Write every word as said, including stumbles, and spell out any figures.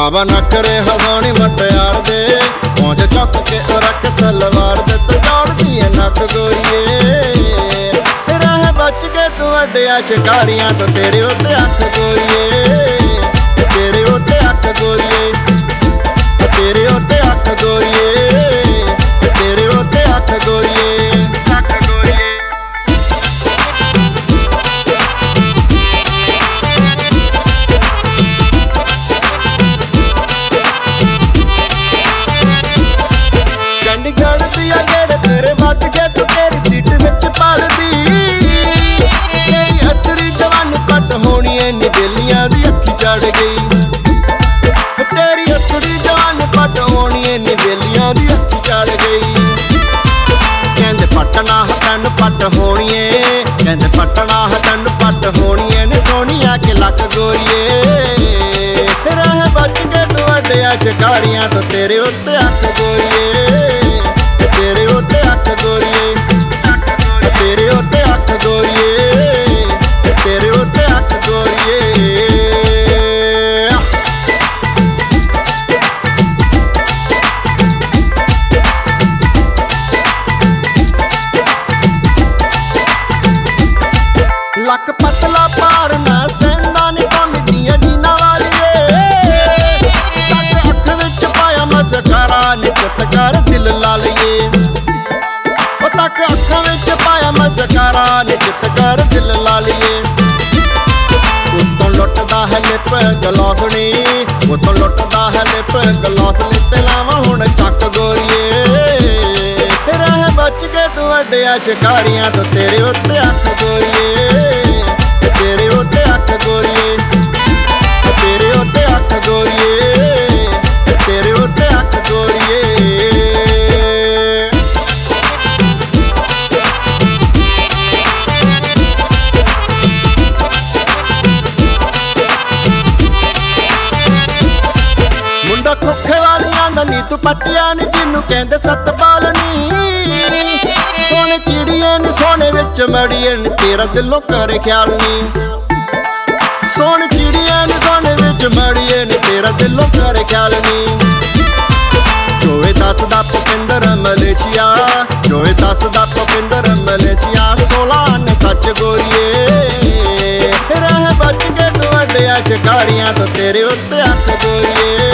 बाबा नखरे हसानी मटियार दे पहुंच चुक के रख सलवार दे तो दौड़दी है नक गोरीए रह बच के तू अड्डिया शिकारियां तो तेरे उत्ते अख गोरीए तेरे उत्ते अख गोरीए तेरे उत्ते अख गोरीए तेरे उत्ते अख गोरीए चंडीगढ़ दिया गेड़ तेरे मत के तू तेरी सीट विच पलदी तेरी अतरी जवान पट होनी इन्नी बेलियां दी अखी चढ़ गई तेरी अतरी जवान पट होनी इन्नी बेलियां दी अखी चढ़ गई कहंदे पटना तन पट होनी कहंदे पटना तन पट होनी ने सोनिया के लक गोरीए रह बच के तू अड्डिया शिकारियां तो तेरे उत्ते अख गोरीए तेरे उत्ते अख गोरीए तेरे उत्ते अख गोरीए तेरे उत्ते अख गोरीए लक पतला पार ना सहंदा नी कमदियां जीना वालिए तक अख विच पाया मस्कारा निकत कर दिल ला लिए तक अखां विच पाया मस्कारा निकत कर दिल ला लिए उत्तों लुटदा है लिप गलौसनी उत्तों लुटदा है लिप गलौसनी ते लावां हुण चक गोरीए रह बच के तू अड्डिया शिकारियां तो तेरे उत्ते अख गोरीए तेरे उत्ते अख गोरीए तेरे उत्ते अख गोरीए तेरे उत्ते अख गोरीए मुंडा खोखे वालियां दा नी तू पट्टिया नी जिन्नू कहंदे सतपाल नी सोने चिड़िए नी सोने विच मड़िए नी तेरा दिलों करे ख्याल नी सोने चिड़िए नी सोने विच मड़िए नी तेरा दिलों करे ख्याल नी जोए दस दा भुपिंदर मलेशिया जोए दस दा भुपिंदर मलेशिया सोलह ने सच गोरीए रह बच के तू अड्डिया शिकारियां तो तेरे उत्ते अख गोरीए